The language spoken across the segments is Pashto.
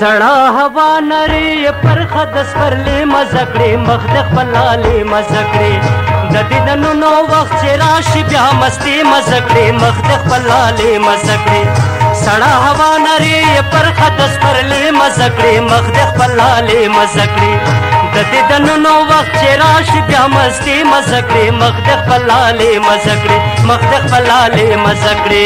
سړه هوا نری پرخه د سپرلي مزه کړې مخ د خپل لالې مزه کړې د دې د نونو وخت چې راشي بیا مستي مزه کړې مخ د خپل لالې مزه کړې سړه هوا نری پرخه د سپرلي مزه کړې مخ د خپل لالې مزه کړې د دې د نونو وخت چې راشي بیا مستی مزه کړې مخ د خپل لالې مزه کړې مخ د خپل لالې مزه کړې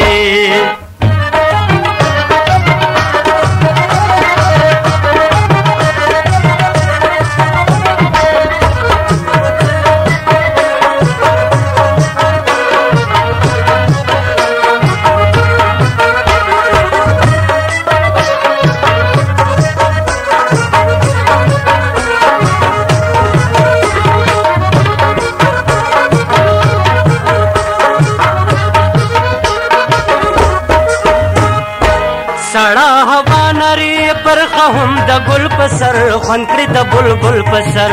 سړه هوا نری پرخه هم د ګل په سر خوند کړي د بلبل په سر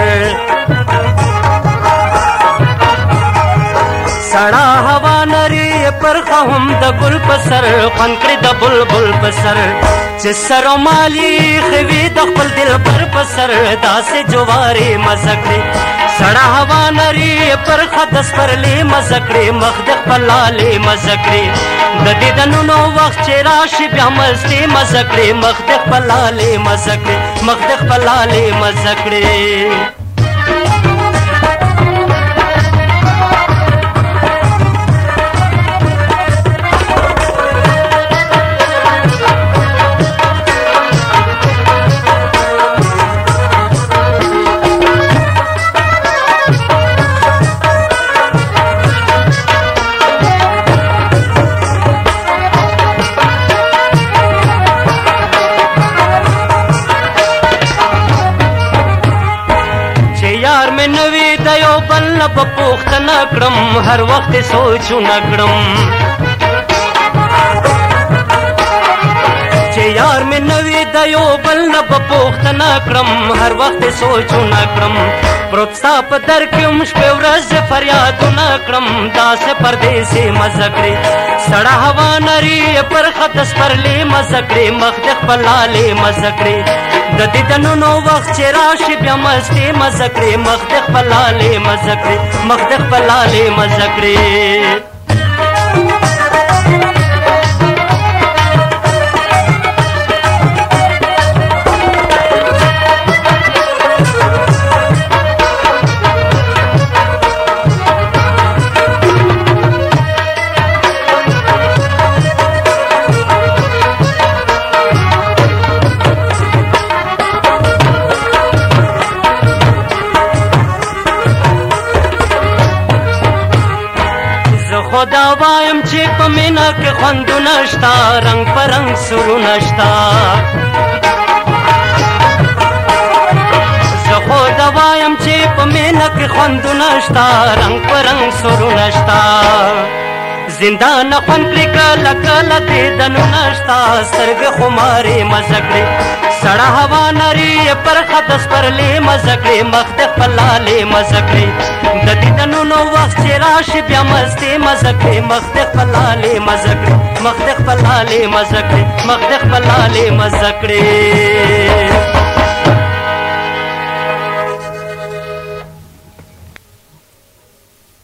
سړه هوا نری پرخه هم د ګل په سر خوند کړي د بلبل په سر چې سر مالی خوي د خپل دلبر په سر داسې جوارې مزه کړي سړه هوا نری پرخه د سپرلي مزه کړي مخ د خپل لالې مزه کړي د دې د نونو وخت چې راشي بیا مستي مزه کړي مخ د خپل لالې مزه کړي مخ د خپل لالې مزه کړي نوی د یو بل نه په پوښتنه کړم هر وخت سوچونه کړم چې یار مې نوی د یو بل نه په پوښتنه کړم هر وخت سوچونه کړم پروت ستا په در کې هم شپې ورځې فریادونه کړم داسې پردیسي مزه کړې سړه هوا نري پرخه د سپرلي مزه کړې مخ د خپل لالې مزه کړې د دې د نونو وخت چې راشي بیا مستي مزه کړې مخ د خپل لالې مزه کړې مخ د خپل لالې مزه کړې خدا وایم چې په مینا کې خوندونه شته رنګ په رنګ سرونه شته زه خدا وایم چې په مینا کې خوندونه شته رنګ په رنګ سرونه شته زندان خوند کړي کله کله دې دنونه شته سترګې خمارې مزه کړې سړه هوا نري پرخه د سپرلي مزه کړې مخ د خپل لالې مزه کړې د دې د نونو وخت چې راشي بیا مستي مزه کړې مخ د خپل لالې مزه کړې مخ د خپل لالې مزه کړې مخ د خپل لالې مزه کړې